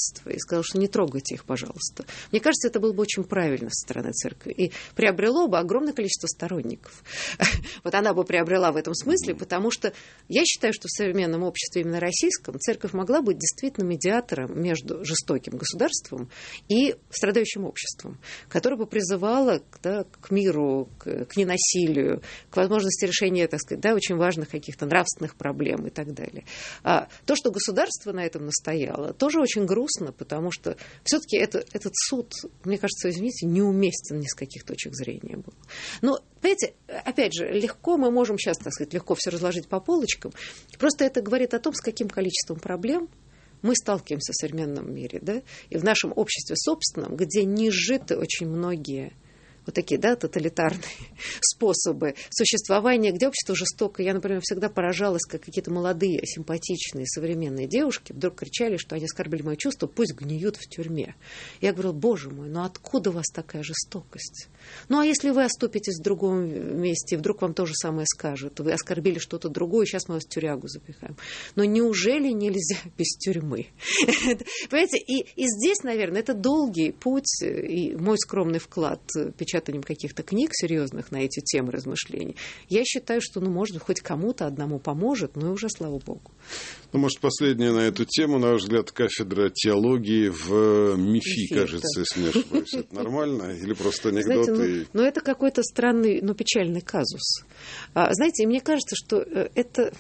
братство и сказал, что не трогайте их, пожалуйста. Мне кажется, это было бы очень правильно со стороны церкви. И приобрело бы огромное количество сторонников. Вот она бы приобрела в этом смысле, потому что я считаю, что в современном обществе, именно российском, церковь могла быть действительно медиатором между жестоким государством и страдающим обществом, которое бы призывало, да, к миру, к, к ненасилию, к возможности решения, так сказать, да, очень важных каких-то нравственных проблем и так далее. А то, что государство на этом настояло, тоже очень грустно, потому что все-таки это, этот суд, мне кажется, извините, неуместен ни с каких точек зрения был. Но, понимаете, опять же, легко мы можем сейчас, так сказать, легко все разложить по полочкам. Просто это говорит о том, с каким количеством проблем мы сталкиваемся в современном мире, да, и в нашем обществе собственном, где не сжиты очень многие вот такие, да, тоталитарные способы существования, где общество жестоко. Я, например, всегда поражалась, как какие-то молодые, симпатичные, современные девушки вдруг кричали, что они оскорбили мои чувства, пусть гниют в тюрьме. Я говорила, боже мой, ну откуда у вас такая жестокость? Ну, а если вы оступитесь в другом месте, и вдруг вам то же самое скажут, вы оскорбили что-то другое, сейчас мы вас в тюрягу запихаем. Но неужели нельзя без тюрьмы? Понимаете, и, и здесь, наверное, это долгий путь, и мой скромный вклад печатанием каких-то книг серьезных на эти темы размышлений, я считаю, что, ну, может быть, хоть кому-то одному поможет, но и уже, слава богу. Ну, может, последнее на эту тему, на ваш взгляд, кафедра теологии в МИФИ, кажется, да. Если не ошибаюсь. Это нормально? Или просто анекдот? Знаете, и... ну, ну, это какой-то странный, но печальный казус. А, знаете, мне кажется, что это,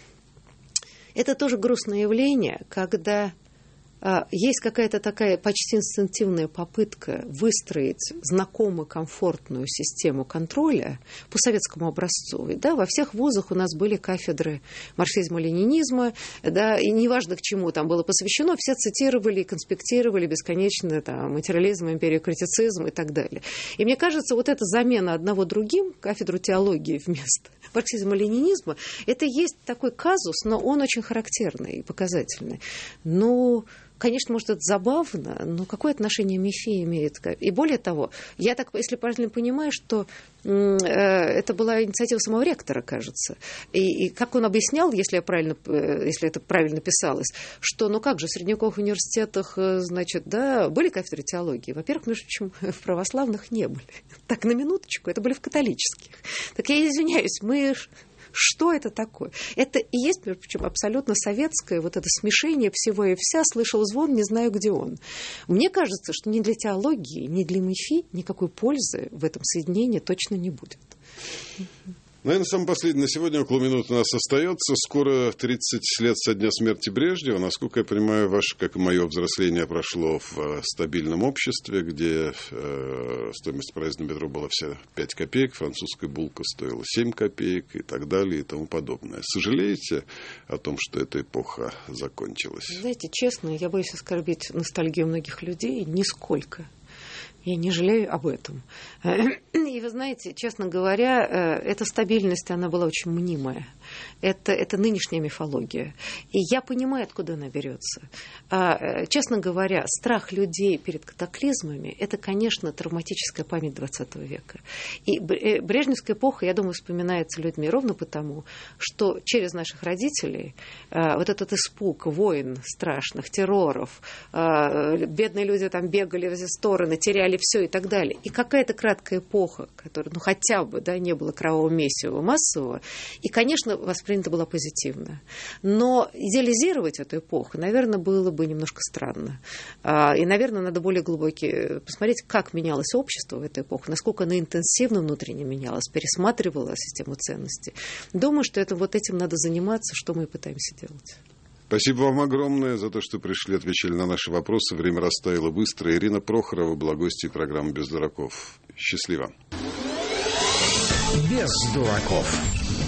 это тоже грустное явление, когда есть какая-то такая почти инстинктивная попытка выстроить знакомую, комфортную систему контроля по советскому образцу. И, да, во всех вузах у нас были кафедры марксизма-ленинизма, да, и неважно, к чему там было посвящено, все цитировали и конспектировали бесконечно там, материализм, империокритицизм и так далее. И мне кажется, вот эта замена одного другим, кафедру теологии вместо марксизма-ленинизма, это есть такой казус, но он очень характерный и показательный. Но... Конечно, может, это забавно, но какое отношение МИФИ имеет? И более того, я так, если правильно понимаю, что э, это была инициатива самого ректора, кажется. И, и как он объяснял, если, я правильно, э, если это правильно писалось, что, ну как же, в средневековых университетах, э, значит, да, были кафедры теологии. Во-первых, между прочим, в православных не были. Так, на минуточку, это были в католических. Так я извиняюсь, мы... Что это такое? Это и есть, между прочим, абсолютно советское вот это смешение всего и вся, слышал звон, не знаю, где он. Мне кажется, что ни для теологии, ни для МИФИ никакой пользы в этом соединении точно не будет. Наверное, самое последнее на сегодня, около минуты у нас остается. Скоро тридцать лет со дня смерти Брежнева. Насколько я понимаю, ваше, как и мое взросление, прошло в стабильном обществе, где э, стоимость проезда на метро была вся пять копеек, французская булка стоила семь копеек и так далее и тому подобное. Сожалеете о том, что эта эпоха закончилась? Знаете, честно, я боюсь оскорбить ностальгию многих людей. Нисколько. Я не жалею об этом. И вы знаете, честно говоря, эта стабильность, она была очень мнимая. Это, это нынешняя мифология. И я понимаю, откуда она берется. Честно говоря, страх людей перед катаклизмами – это, конечно, травматическая память двадцатого века. И брежневская эпоха, я думаю, вспоминается людьми ровно потому, что через наших родителей вот этот испуг войн страшных, терроров, бедные люди там бегали во все стороны, теряли все и так далее. И какая-то краткая эпоха, которая, ну, хотя бы, да, не было кровавого месива массового, и, конечно, воспринята была позитивно. Но идеализировать эту эпоху, наверное, было бы немножко странно. И, наверное, надо более глубоко посмотреть, как менялось общество в эту эпоху, насколько оно интенсивно внутренне менялось, пересматривало систему ценностей. Думаю, что это, вот этим надо заниматься, что мы и пытаемся делать. Спасибо вам огромное за то, что пришли, отвечали на наши вопросы. Время растаяло быстро. Ирина Прохорова была гостьей программы «Без дураков». Счастливо. Без дураков.